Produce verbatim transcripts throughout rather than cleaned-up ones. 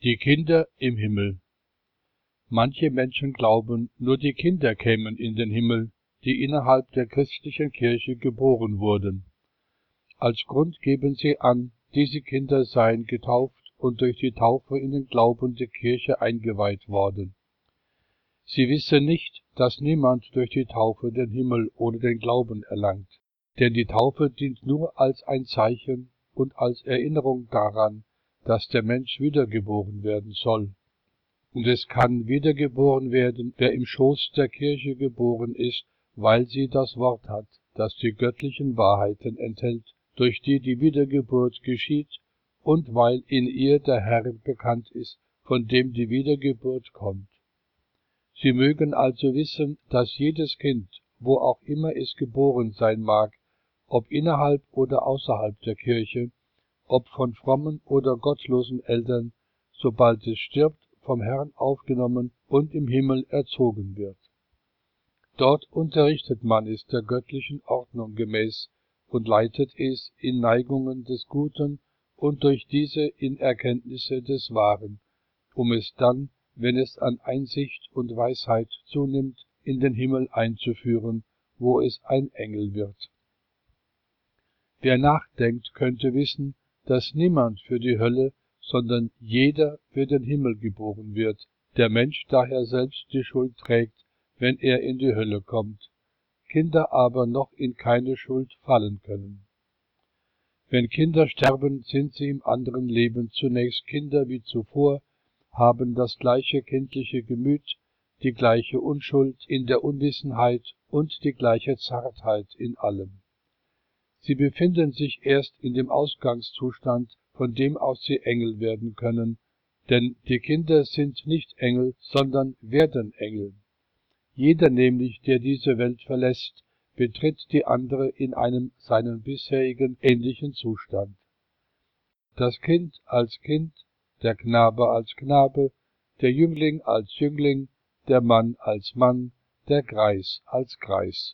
Die Kinder im Himmel. Manche Menschen glauben, nur die Kinder kämen in den Himmel, die innerhalb der christlichen Kirche geboren wurden. Als Grund geben sie an, diese Kinder seien getauft und durch die Taufe in den Glauben der Kirche eingeweiht worden. Sie wissen nicht, dass niemand durch die Taufe den Himmel oder den Glauben erlangt, denn die Taufe dient nur als ein Zeichen und als Erinnerung daran, dass der Mensch wiedergeboren werden soll. Und es kann wiedergeboren werden, wer im Schoß der Kirche geboren ist, weil sie das Wort hat, das die göttlichen Wahrheiten enthält, durch die die Wiedergeburt geschieht, und weil in ihr der Herr bekannt ist, von dem die Wiedergeburt kommt. Sie mögen also wissen, dass jedes Kind, wo auch immer es geboren sein mag, ob innerhalb oder außerhalb der Kirche, ob von frommen oder gottlosen Eltern, sobald es stirbt, vom Herrn aufgenommen und im Himmel erzogen wird. Dort unterrichtet man es der göttlichen Ordnung gemäß und leitet es in Neigungen des Guten und durch diese in Erkenntnisse des Wahren, um es dann, wenn es an Einsicht und Weisheit zunimmt, in den Himmel einzuführen, wo es ein Engel wird. Wer nachdenkt, könnte wissen, dass niemand für die Hölle, sondern jeder für den Himmel geboren wird, der Mensch daher selbst die Schuld trägt, wenn er in die Hölle kommt, Kinder aber noch in keine Schuld fallen können. Wenn Kinder sterben, sind sie im anderen Leben zunächst Kinder wie zuvor, haben das gleiche kindliche Gemüt, die gleiche Unschuld in der Unwissenheit und die gleiche Zartheit in allem. Sie befinden sich erst in dem Ausgangszustand, von dem aus sie Engel werden können, denn die Kinder sind nicht Engel, sondern werden Engel. Jeder nämlich, der diese Welt verlässt, betritt die andere in einem seinen bisherigen ähnlichen Zustand. Das Kind als Kind, der Knabe als Knabe, der Jüngling als Jüngling, der Mann als Mann, der Greis als Greis.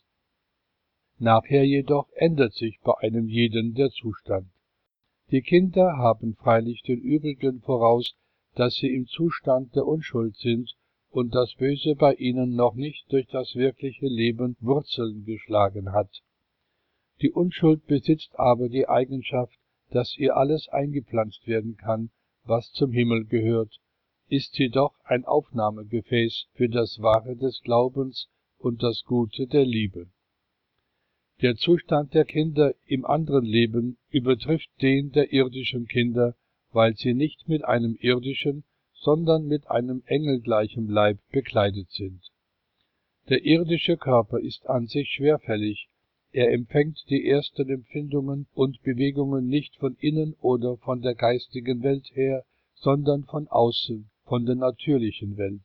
Nachher jedoch ändert sich bei einem jeden der Zustand. Die Kinder haben freilich den übrigen voraus, dass sie im Zustand der Unschuld sind und das Böse bei ihnen noch nicht durch das wirkliche Leben Wurzeln geschlagen hat. Die Unschuld besitzt aber die Eigenschaft, dass ihr alles eingepflanzt werden kann, was zum Himmel gehört, ist sie doch ein Aufnahmegefäß für das Wahre des Glaubens und das Gute der Liebe. Der Zustand der Kinder im anderen Leben übertrifft den der irdischen Kinder, weil sie nicht mit einem irdischen, sondern mit einem engelgleichen Leib bekleidet sind. Der irdische Körper ist an sich schwerfällig, er empfängt die ersten Empfindungen und Bewegungen nicht von innen oder von der geistigen Welt her, sondern von außen, von der natürlichen Welt.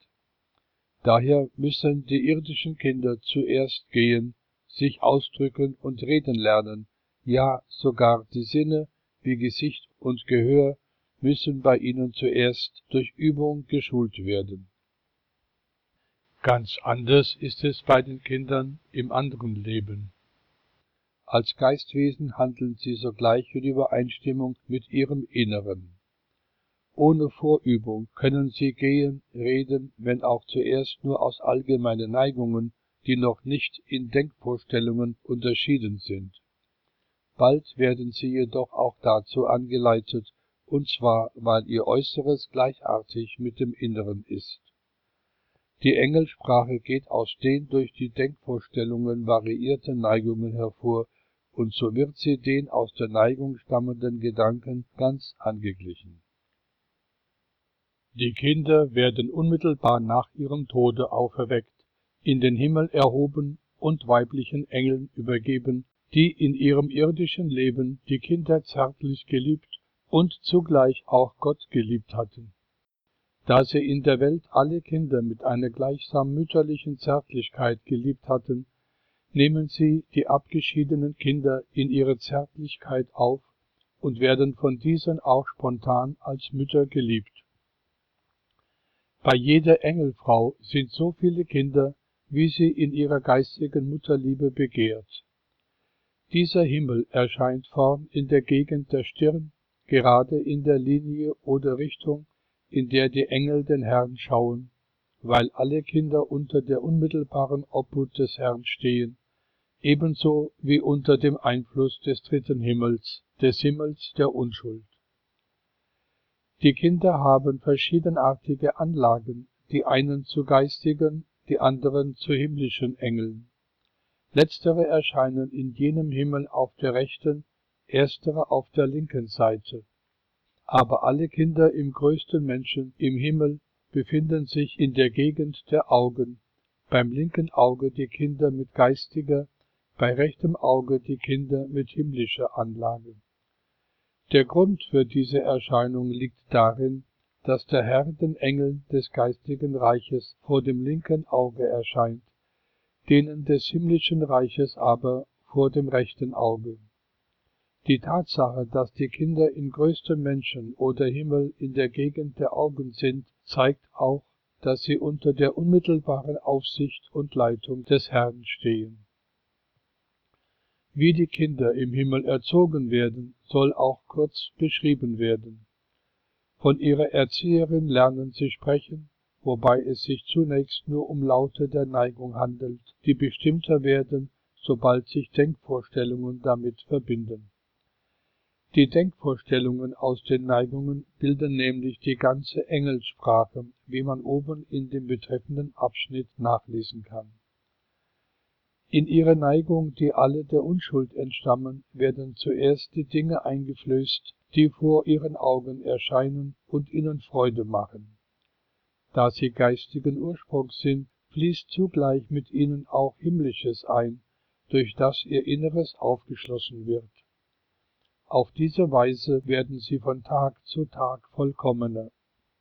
Daher müssen die irdischen Kinder zuerst gehen, sich ausdrücken und reden lernen, ja sogar die Sinne wie Gesicht und Gehör müssen bei ihnen zuerst durch Übung geschult werden. Ganz anders ist es bei den Kindern im anderen Leben. Als Geistwesen handeln sie sogleich in Übereinstimmung mit ihrem Inneren. Ohne Vorübung können sie gehen, reden, wenn auch zuerst nur aus allgemeinen Neigungen, die noch nicht in Denkvorstellungen unterschieden sind. Bald werden sie jedoch auch dazu angeleitet, und zwar, weil ihr Äußeres gleichartig mit dem Inneren ist. Die Engelsprache geht aus den durch die Denkvorstellungen variierten Neigungen hervor, und so wird sie den aus der Neigung stammenden Gedanken ganz angeglichen. Die Kinder werden unmittelbar nach ihrem Tode auferweckt, in den Himmel erhoben und weiblichen Engeln übergeben, die in ihrem irdischen Leben die Kinder zärtlich geliebt und zugleich auch Gott geliebt hatten. Da sie in der Welt alle Kinder mit einer gleichsam mütterlichen Zärtlichkeit geliebt hatten, nehmen sie die abgeschiedenen Kinder in ihre Zärtlichkeit auf und werden von diesen auch spontan als Mütter geliebt. Bei jeder Engelfrau sind so viele Kinder, wie sie in ihrer geistigen Mutterliebe begehrt. Dieser Himmel erscheint vorn in der Gegend der Stirn, gerade in der Linie oder Richtung, in der die Engel den Herrn schauen, weil alle Kinder unter der unmittelbaren Obhut des Herrn stehen, ebenso wie unter dem Einfluss des dritten Himmels, des Himmels der Unschuld. Die Kinder haben verschiedenartige Anlagen, die einen zu geistigen, die anderen zu himmlischen Engeln. Letztere erscheinen in jenem Himmel auf der rechten, erstere auf der linken Seite. Aber alle Kinder im größten Menschen im Himmel befinden sich in der Gegend der Augen, beim linken Auge die Kinder mit geistiger, bei rechtem Auge die Kinder mit himmlischer Anlage. Der Grund für diese Erscheinung liegt darin, dass der Herr den Engeln des geistigen Reiches vor dem linken Auge erscheint, denen des himmlischen Reiches aber vor dem rechten Auge. Die Tatsache, dass die Kinder in größtem Menschen oder Himmel in der Gegend der Augen sind, zeigt auch, dass sie unter der unmittelbaren Aufsicht und Leitung des Herrn stehen. Wie die Kinder im Himmel erzogen werden, soll auch kurz beschrieben werden. Von ihrer Erzieherin lernen sie sprechen, wobei es sich zunächst nur um Laute der Neigung handelt, die bestimmter werden, sobald sich Denkvorstellungen damit verbinden. Die Denkvorstellungen aus den Neigungen bilden nämlich die ganze Engelssprache, wie man oben in dem betreffenden Abschnitt nachlesen kann. In ihre Neigung, die alle der Unschuld entstammen, werden zuerst die Dinge eingeflößt, die vor ihren Augen erscheinen und ihnen Freude machen. Da sie geistigen Ursprungs sind, fließt zugleich mit ihnen auch Himmlisches ein, durch das ihr Inneres aufgeschlossen wird. Auf diese Weise werden sie von Tag zu Tag vollkommener.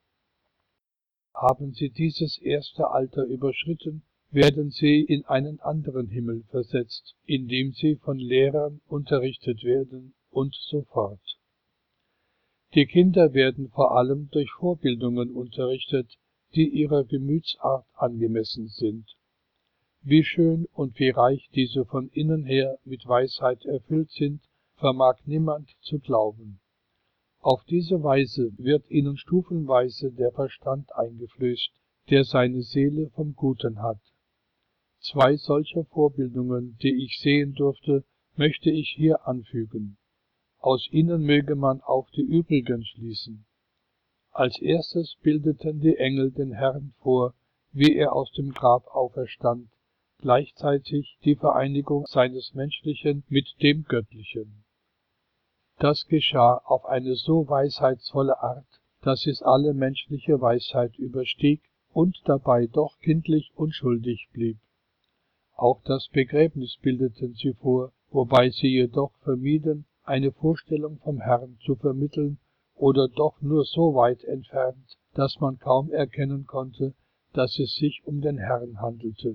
Haben sie dieses erste Alter überschritten, werden sie in einen anderen Himmel versetzt, in dem sie von Lehrern unterrichtet werden und so fort. Die Kinder werden vor allem durch Vorbildungen unterrichtet, die ihrer Gemütsart angemessen sind. Wie schön und wie reich diese von innen her mit Weisheit erfüllt sind, vermag niemand zu glauben. Auf diese Weise wird ihnen stufenweise der Verstand eingeflößt, der seine Seele vom Guten hat. Zwei solcher Vorbildungen, die ich sehen durfte, möchte ich hier anfügen. Aus ihnen möge man auch die übrigen schließen. Als erstes bildeten die Engel den Herrn vor, wie er aus dem Grab auferstand, gleichzeitig die Vereinigung seines Menschlichen mit dem Göttlichen. Das geschah auf eine so weisheitsvolle Art, dass es alle menschliche Weisheit überstieg und dabei doch kindlich unschuldig blieb. Auch das Begräbnis bildeten sie vor, wobei sie jedoch vermieden, eine Vorstellung vom Herrn zu vermitteln oder doch nur so weit entfernt, dass man kaum erkennen konnte, dass es sich um den Herrn handelte.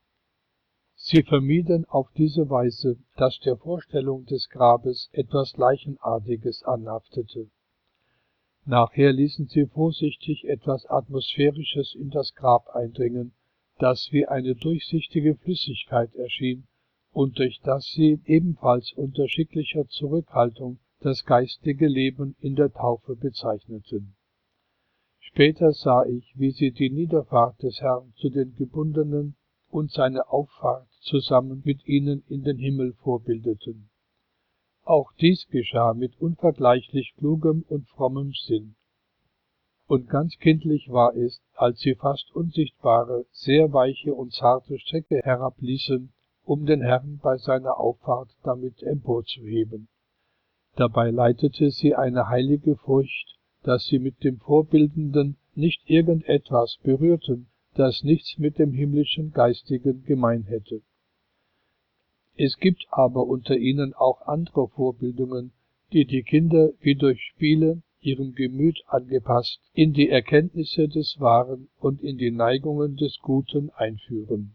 Sie vermieden auf diese Weise, dass der Vorstellung des Grabes etwas Leichenartiges anhaftete. Nachher ließen sie vorsichtig etwas Atmosphärisches in das Grab eindringen, das wie eine durchsichtige Flüssigkeit erschien und durch das sie ebenfalls unter schicklicher Zurückhaltung das geistige Leben in der Taufe bezeichneten. Später sah ich, wie sie die Niederfahrt des Herrn zu den Gebundenen und seine Auffahrt zusammen mit ihnen in den Himmel vorbildeten. Auch dies geschah mit unvergleichlich klugem und frommem Sinn. Und ganz kindlich war es, als sie fast unsichtbare, sehr weiche und zarte Strecke herabließen, um den Herrn bei seiner Auffahrt damit emporzuheben. Dabei leitete sie eine heilige Furcht, dass sie mit dem Vorbildenden nicht irgendetwas berührten, das nichts mit dem himmlischen Geistigen gemein hätte. Es gibt aber unter ihnen auch andere Vorbildungen, die die Kinder wie durch Spiele, ihrem Gemüt angepasst, in die Erkenntnisse des Wahren und in die Neigungen des Guten einführen.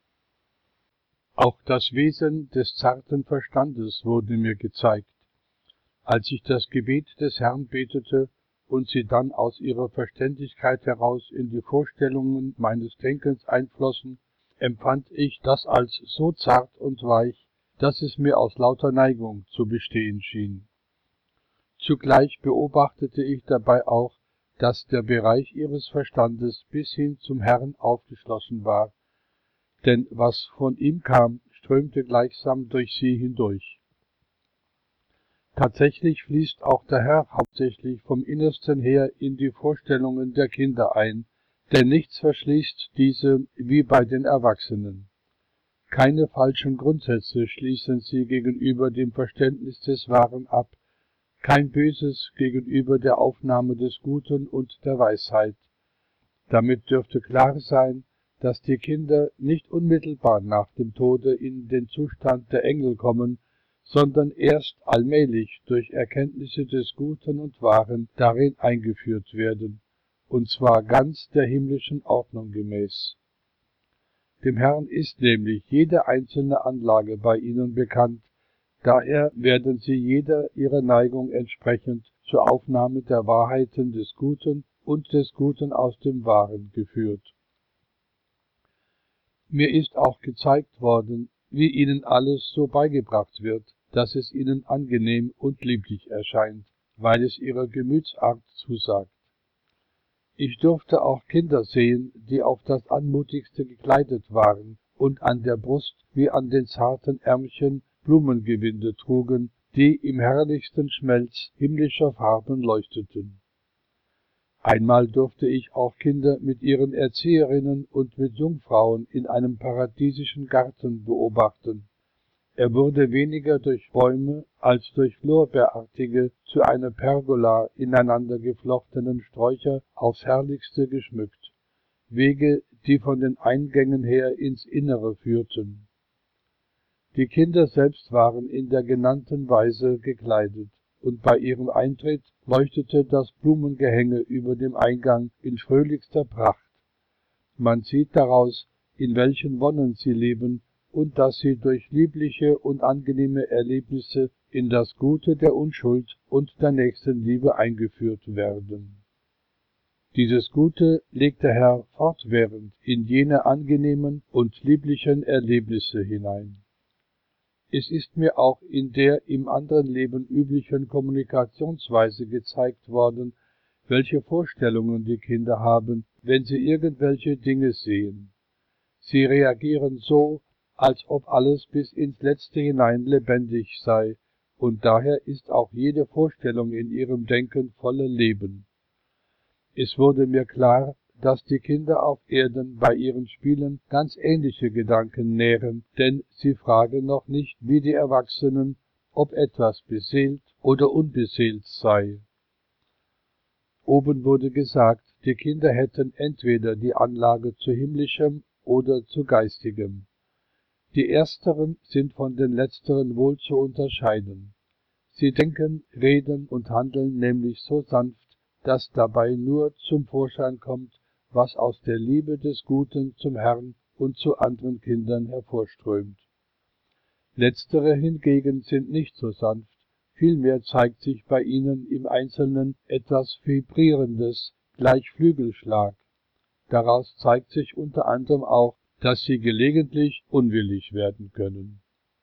Auch das Wesen des zarten Verstandes wurde mir gezeigt. Als ich das Gebet des Herrn betete und sie dann aus ihrer Verständigkeit heraus in die Vorstellungen meines Denkens einflossen, empfand ich das als so zart und weich, dass es mir aus lauter Neigung zu bestehen schien. Zugleich beobachtete ich dabei auch, dass der Bereich ihres Verstandes bis hin zum Herrn aufgeschlossen war, denn was von ihm kam, strömte gleichsam durch sie hindurch. Tatsächlich fließt auch der Herr hauptsächlich vom Innersten her in die Vorstellungen der Kinder ein, denn nichts verschließt diese wie bei den Erwachsenen. Keine falschen Grundsätze schließen sie gegenüber dem Verständnis des Wahren ab, kein Böses gegenüber der Aufnahme des Guten und der Weisheit. Damit dürfte klar sein, dass die Kinder nicht unmittelbar nach dem Tode in den Zustand der Engel kommen, sondern erst allmählich durch Erkenntnisse des Guten und Wahren darin eingeführt werden, und zwar ganz der himmlischen Ordnung gemäß. Dem Herrn ist nämlich jede einzelne Anlage bei ihnen bekannt, daher werden sie jeder ihrer Neigung entsprechend zur Aufnahme der Wahrheiten des Guten und des Guten aus dem Wahren geführt. Mir ist auch gezeigt worden, wie ihnen alles so beigebracht wird, dass es ihnen angenehm und lieblich erscheint, weil es ihrer Gemütsart zusagt. Ich durfte auch Kinder sehen, die auf das Anmutigste gekleidet waren und an der Brust wie an den zarten Ärmchen Blumengewinde trugen, die im herrlichsten Schmelz himmlischer Farben leuchteten. Einmal durfte ich auch Kinder mit ihren Erzieherinnen und mit Jungfrauen in einem paradiesischen Garten beobachten. Er wurde weniger durch Bäume als durch lorbeerartige, zu einer Pergola ineinander geflochtenen Sträucher aufs Herrlichste geschmückt, Wege, die von den Eingängen her ins Innere führten. Die Kinder selbst waren in der genannten Weise gekleidet, und bei ihrem Eintritt leuchtete das Blumengehänge über dem Eingang in fröhlichster Pracht. Man sieht daraus, in welchen Wonnen sie leben und dass sie durch liebliche und angenehme Erlebnisse in das Gute der Unschuld und der Nächstenliebe eingeführt werden. Dieses Gute legt der Herr fortwährend in jene angenehmen und lieblichen Erlebnisse hinein. Es ist mir auch in der im anderen Leben üblichen Kommunikationsweise gezeigt worden, welche Vorstellungen die Kinder haben, wenn sie irgendwelche Dinge sehen. Sie reagieren so, als ob alles bis ins Letzte hinein lebendig sei, und daher ist auch jede Vorstellung in ihrem Denken voller Leben. Es wurde mir klar, dass die Kinder auf Erden bei ihren Spielen ganz ähnliche Gedanken nähren, denn sie fragen noch nicht wie die Erwachsenen, ob etwas beseelt oder unbeseelt sei. Oben wurde gesagt, die Kinder hätten entweder die Anlage zu himmlischem oder zu geistigem. Die ersteren sind von den letzteren wohl zu unterscheiden. Sie denken, reden und handeln nämlich so sanft, dass dabei nur zum Vorschein kommt, was aus der Liebe des Guten zum Herrn und zu anderen Kindern hervorströmt. Letztere hingegen sind nicht so sanft, vielmehr zeigt sich bei ihnen im Einzelnen etwas Vibrierendes, gleich Flügelschlag. Daraus zeigt sich unter anderem auch, dass sie gelegentlich unwillig werden können.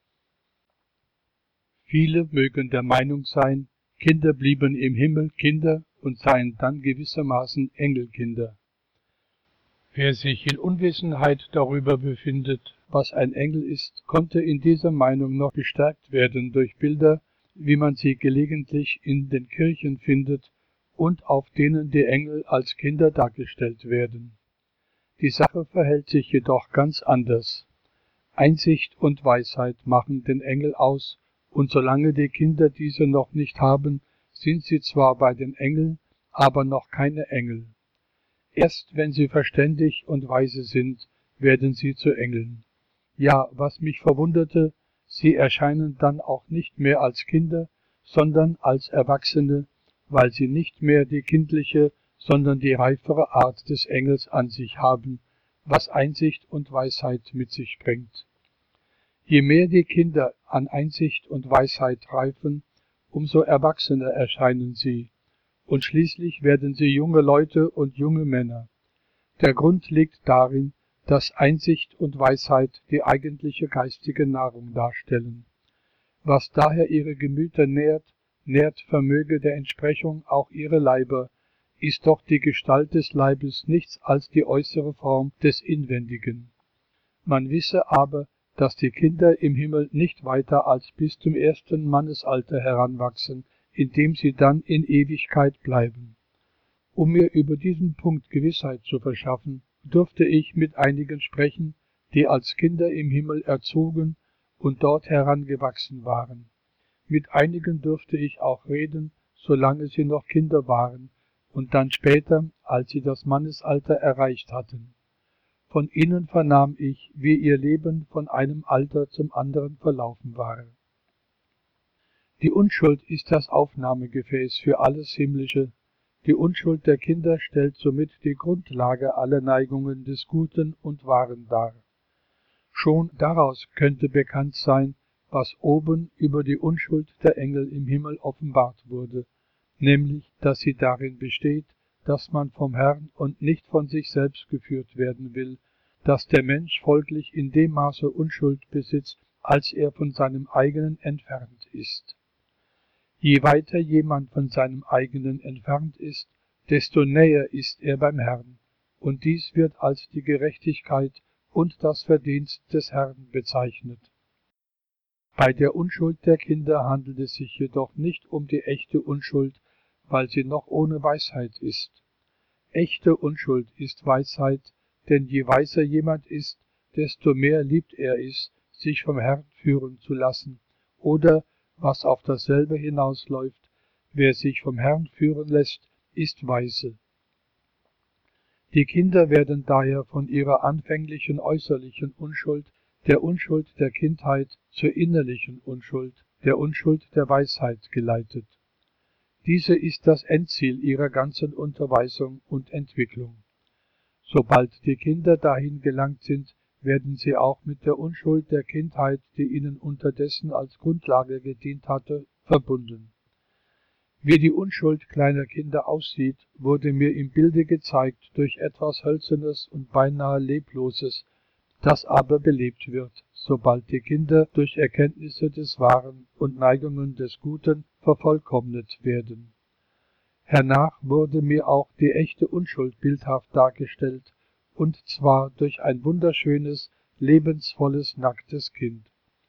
Viele mögen der Meinung sein, Kinder blieben im Himmel Kinder und seien dann gewissermaßen Engelkinder. Wer sich in Unwissenheit darüber befindet, was ein Engel ist, konnte in dieser Meinung noch bestärkt werden durch Bilder, wie man sie gelegentlich in den Kirchen findet und auf denen die Engel als Kinder dargestellt werden. Die Sache verhält sich jedoch ganz anders. Einsicht und Weisheit machen den Engel aus, und solange die Kinder diese noch nicht haben, sind sie zwar bei den Engeln, aber noch keine Engel. Erst wenn sie verständig und weise sind, werden sie zu Engeln. Ja, was mich verwunderte, sie erscheinen dann auch nicht mehr als Kinder, sondern als Erwachsene, weil sie nicht mehr die kindliche, sondern die reifere Art des Engels an sich haben, was Einsicht und Weisheit mit sich bringt. Je mehr die Kinder an Einsicht und Weisheit reifen, umso erwachsener erscheinen sie, und schließlich werden sie junge Leute und junge Männer. Der Grund liegt darin, dass Einsicht und Weisheit die eigentliche geistige Nahrung darstellen. Was daher ihre Gemüter nährt, nährt vermöge der Entsprechung auch ihre Leiber, ist doch die Gestalt des Leibes nichts als die äußere Form des Inwendigen. Man wisse aber, dass die Kinder im Himmel nicht weiter als bis zum ersten Mannesalter heranwachsen, indem sie dann in Ewigkeit bleiben. Um mir über diesen Punkt Gewissheit zu verschaffen, durfte ich mit einigen sprechen, die als Kinder im Himmel erzogen und dort herangewachsen waren. Mit einigen durfte ich auch reden, solange sie noch Kinder waren, und dann später, als sie das Mannesalter erreicht hatten. Von ihnen vernahm ich, wie ihr Leben von einem Alter zum anderen verlaufen war. Die Unschuld ist das Aufnahmegefäß für alles Himmlische. Die Unschuld der Kinder stellt somit die Grundlage aller Neigungen des Guten und Wahren dar. Schon daraus könnte bekannt sein, was oben über die Unschuld der Engel im Himmel offenbart wurde, nämlich, dass sie darin besteht, dass man vom Herrn und nicht von sich selbst geführt werden will, dass der Mensch folglich in dem Maße Unschuld besitzt, als er von seinem eigenen entfernt ist. Je weiter jemand von seinem eigenen entfernt ist, desto näher ist er beim Herrn, und dies wird als die Gerechtigkeit und das Verdienst des Herrn bezeichnet. Bei der Unschuld der Kinder handelt es sich jedoch nicht um die echte Unschuld, weil sie noch ohne Weisheit ist. Echte Unschuld ist Weisheit, denn je weiser jemand ist, desto mehr liebt er es, sich vom Herrn führen zu lassen, oder, was auf dasselbe hinausläuft, wer sich vom Herrn führen lässt, ist weise. Die Kinder werden daher von ihrer anfänglichen äußerlichen Unschuld, der Unschuld der Kindheit, zur innerlichen Unschuld, der Unschuld der Weisheit geleitet. Diese ist das Endziel ihrer ganzen Unterweisung und Entwicklung. Sobald die Kinder dahin gelangt sind, werden sie auch mit der Unschuld der Kindheit, die ihnen unterdessen als Grundlage gedient hatte, verbunden. Wie die Unschuld kleiner Kinder aussieht, wurde mir im Bilde gezeigt durch etwas Hölzernes und beinahe Lebloses, das aber belebt wird, sobald die Kinder durch Erkenntnisse des Wahren und Neigungen des Guten vervollkommnet werden. Hernach wurde mir auch die echte Unschuld bildhaft dargestellt, und zwar durch ein wunderschönes, lebensvolles, nacktes Kind.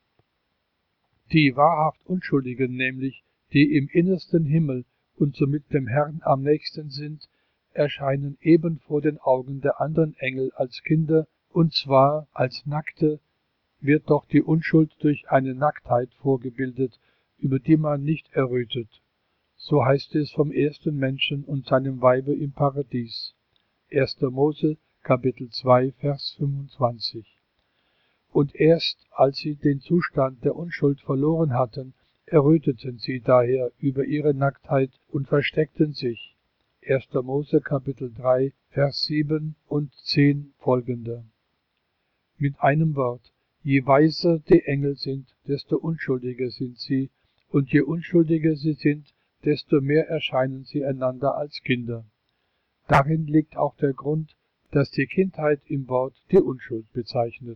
Die wahrhaft Unschuldigen nämlich, die im innersten Himmel und somit dem Herrn am nächsten sind, erscheinen eben vor den Augen der anderen Engel als Kinder, und zwar als Nackte, wird doch die Unschuld durch eine Nacktheit vorgebildet, über die man nicht errötet. So heißt es vom ersten Menschen und seinem Weibe im Paradies. erster Mose, Kapitel zwei, Vers fünfundzwanzig. Und erst als sie den Zustand der Unschuld verloren hatten, erröteten sie daher über ihre Nacktheit und versteckten sich. erster Mose, Kapitel drei, Vers sieben und zehn folgende. Mit einem Wort, je weiser die Engel sind, desto unschuldiger sind sie, und je unschuldiger sie sind, desto mehr erscheinen sie einander als Kinder. Darin liegt auch der Grund, dass die Kindheit im Wort die Unschuld bezeichnet.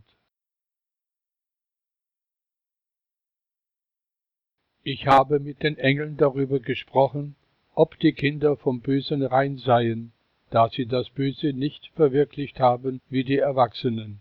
Ich habe mit den Engeln darüber gesprochen, ob die Kinder vom Bösen rein seien, da sie das Böse nicht verwirklicht haben wie die Erwachsenen.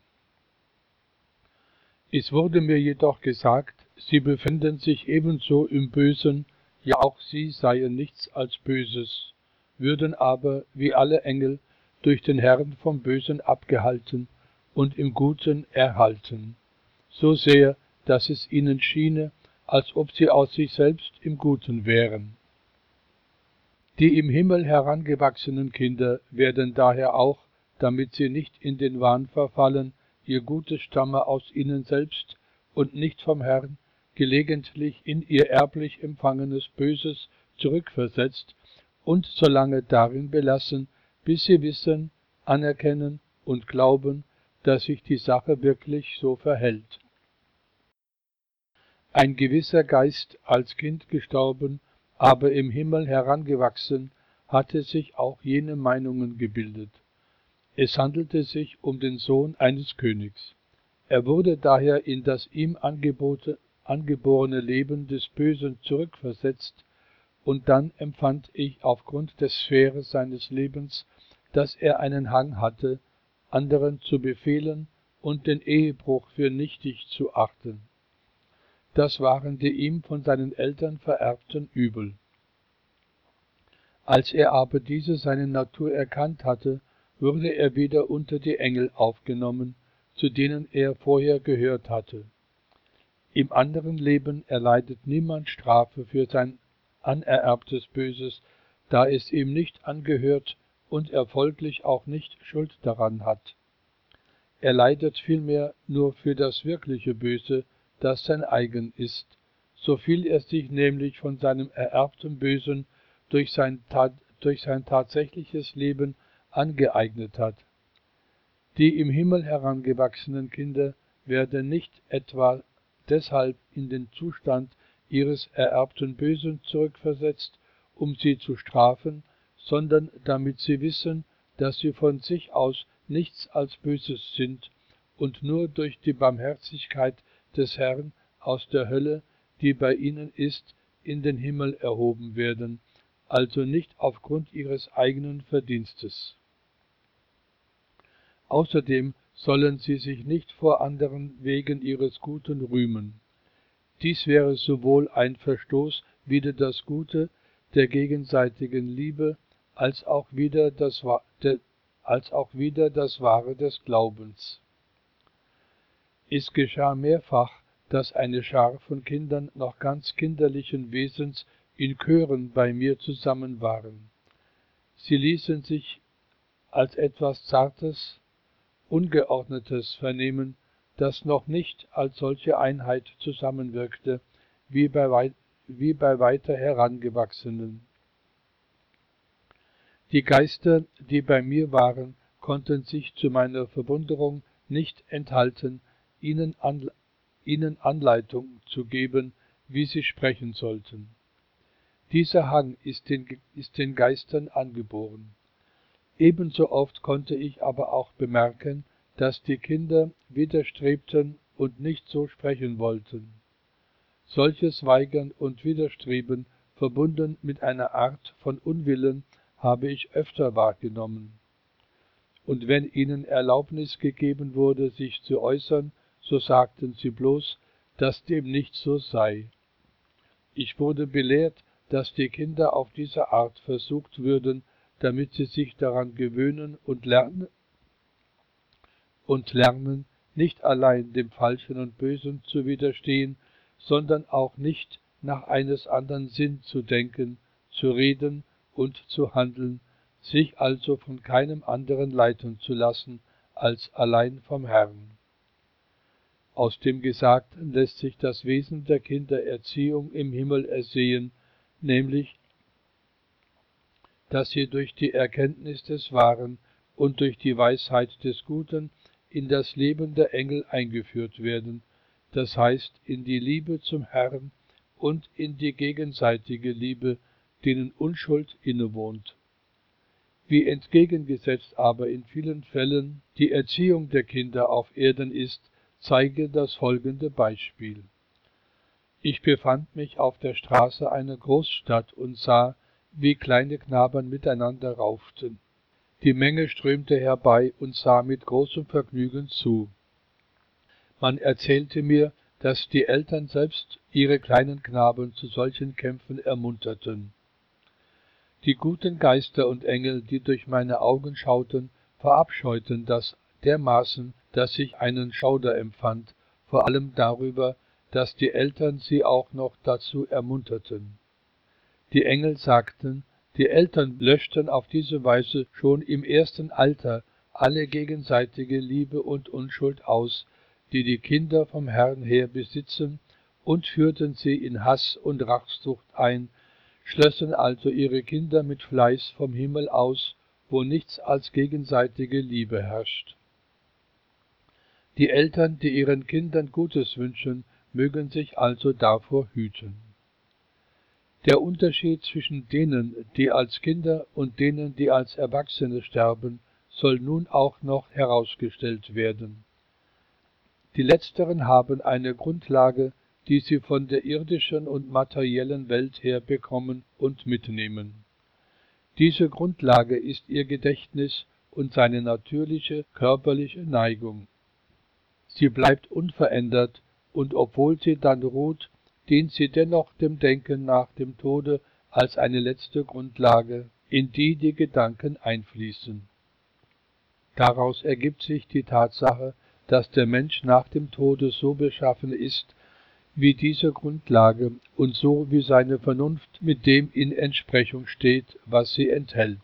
Es wurde mir jedoch gesagt, sie befänden sich ebenso im Bösen, ja auch sie seien nichts als Böses, würden aber, wie alle Engel, durch den Herrn vom Bösen abgehalten und im Guten erhalten, so sehr, dass es ihnen schiene, als ob sie aus sich selbst im Guten wären. Die im Himmel herangewachsenen Kinder werden daher auch, damit sie nicht in den Wahn verfallen, ihr Gutes stamme aus ihnen selbst und nicht vom Herrn, gelegentlich in ihr erblich empfangenes Böses zurückversetzt und solange darin belassen, bis sie wissen, anerkennen und glauben, dass sich die Sache wirklich so verhält. Ein gewisser Geist, als Kind gestorben, aber im Himmel herangewachsen, hatte sich auch jene Meinungen gebildet. Es handelte sich um den Sohn eines Königs. Er wurde daher in das ihm angebote, angeborene Leben des Bösen zurückversetzt und dann empfand ich aufgrund der Sphäre seines Lebens, dass er einen Hang hatte, anderen zu befehlen und den Ehebruch für nichtig zu achten. Das waren die ihm von seinen Eltern vererbten Übel. Als er aber diese seine Natur erkannt hatte, wurde er wieder unter die Engel aufgenommen, zu denen er vorher gehört hatte. Im anderen Leben erleidet niemand Strafe für sein anererbtes Böses, da es ihm nicht angehört und er folglich auch nicht Schuld daran hat. Er leidet vielmehr nur für das wirkliche Böse, das sein eigen ist, so viel er sich nämlich von seinem ererbten Bösen durch sein, durch sein tatsächliches Leben angeeignet hat. Die im Himmel herangewachsenen Kinder werden nicht etwa deshalb in den Zustand ihres ererbten Bösen zurückversetzt, um sie zu strafen, sondern damit sie wissen, dass sie von sich aus nichts als Böses sind und nur durch die Barmherzigkeit des Herrn aus der Hölle, die bei ihnen ist, in den Himmel erhoben werden, also nicht aufgrund ihres eigenen Verdienstes. Außerdem sollen sie sich nicht vor anderen wegen ihres Guten rühmen. Dies wäre sowohl ein Verstoß wider das Gute der gegenseitigen Liebe, als auch wider das, als auch wider das Wahre des Glaubens. Es geschah mehrfach, dass eine Schar von Kindern noch ganz kinderlichen Wesens in Chören bei mir zusammen waren. Sie ließen sich als etwas Zartes, Ungeordnetes vernehmen, das noch nicht als solche Einheit zusammenwirkte, wie bei, weit, wie bei weiter Herangewachsenen. Die Geister, die bei mir waren, konnten sich zu meiner Verwunderung nicht enthalten, ihnen, Anle ihnen Anleitung zu geben, wie sie sprechen sollten. Dieser Hang ist den, ist den Geistern angeboren. Ebenso oft konnte ich aber auch bemerken, dass die Kinder widerstrebten und nicht so sprechen wollten. Solches Weigern und Widerstreben, verbunden mit einer Art von Unwillen, habe ich öfter wahrgenommen. Und wenn ihnen Erlaubnis gegeben wurde, sich zu äußern, so sagten sie bloß, dass dem nicht so sei. Ich wurde belehrt, dass die Kinder auf diese Art versucht würden, damit sie sich daran gewöhnen und lernen, und lernen, nicht allein dem Falschen und Bösen zu widerstehen, sondern auch nicht nach eines anderen Sinn zu denken, zu reden und zu handeln, sich also von keinem anderen leiten zu lassen, als allein vom Herrn. Aus dem Gesagten lässt sich das Wesen der Kindererziehung im Himmel ersehen, nämlich, dass sie durch die Erkenntnis des Wahren und durch die Weisheit des Guten in das Leben der Engel eingeführt werden, das heißt in die Liebe zum Herrn und in die gegenseitige Liebe, denen Unschuld innewohnt. Wie entgegengesetzt aber in vielen Fällen die Erziehung der Kinder auf Erden ist, zeige das folgende Beispiel. Ich befand mich auf der Straße einer Großstadt und sah, wie kleine Knaben miteinander rauften. Die Menge strömte herbei und sah mit großem Vergnügen zu. Man erzählte mir, dass die Eltern selbst ihre kleinen Knaben zu solchen Kämpfen ermunterten. Die guten Geister und Engel, die durch meine Augen schauten, verabscheuten das dermaßen, dass ich einen Schauder empfand, vor allem darüber, dass die Eltern sie auch noch dazu ermunterten. Die Engel sagten, die Eltern löschten auf diese Weise schon im ersten Alter alle gegenseitige Liebe und Unschuld aus, die die Kinder vom Herrn her besitzen, und führten sie in Hass und Rachsucht ein, schlössen also ihre Kinder mit Fleiß vom Himmel aus, wo nichts als gegenseitige Liebe herrscht. Die Eltern, die ihren Kindern Gutes wünschen, mögen sich also davor hüten. Der Unterschied zwischen denen, die als Kinder und denen, die als Erwachsene sterben, soll nun auch noch herausgestellt werden. Die Letzteren haben eine Grundlage, die sie von der irdischen und materiellen Welt her bekommen und mitnehmen. Diese Grundlage ist ihr Gedächtnis und seine natürliche körperliche Neigung. Sie bleibt unverändert, und obwohl sie dann ruht, dient sie dennoch dem Denken nach dem Tode als eine letzte Grundlage, in die die Gedanken einfließen. Daraus ergibt sich die Tatsache, dass der Mensch nach dem Tode so beschaffen ist, wie diese Grundlage und so wie seine Vernunft mit dem in Entsprechung steht, was sie enthält.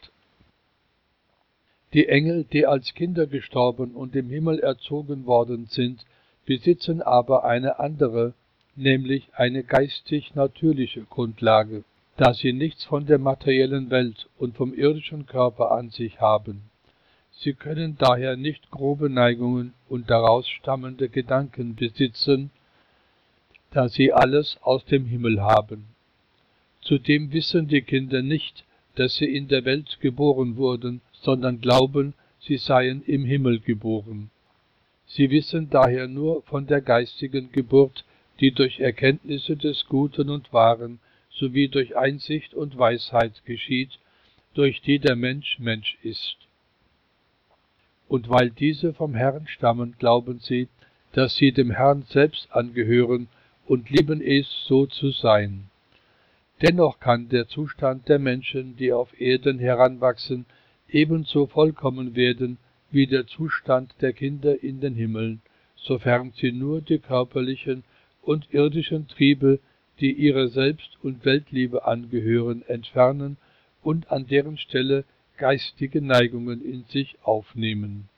Die Engel, die als Kinder gestorben und im Himmel erzogen worden sind, besitzen aber eine andere, nämlich eine geistig-natürliche Grundlage, da sie nichts von der materiellen Welt und vom irdischen Körper an sich haben. Sie können daher nicht grobe Neigungen und daraus stammende Gedanken besitzen, da sie alles aus dem Himmel haben. Zudem wissen die Kinder nicht, dass sie in der Welt geboren wurden, sondern glauben, sie seien im Himmel geboren. Sie wissen daher nur von der geistigen Geburt, die durch Erkenntnisse des Guten und Wahren sowie durch Einsicht und Weisheit geschieht, durch die der Mensch Mensch ist. Und weil diese vom Herrn stammen, glauben sie, dass sie dem Herrn selbst angehören und lieben es, so zu sein. Dennoch kann der Zustand der Menschen, die auf Erden heranwachsen, ebenso vollkommen werden wie der Zustand der Kinder in den Himmeln, sofern sie nur die körperlichen und irdischen Triebe, die ihrer Selbst- und Weltliebe angehören, entfernen und an deren Stelle geistige Neigungen in sich aufnehmen.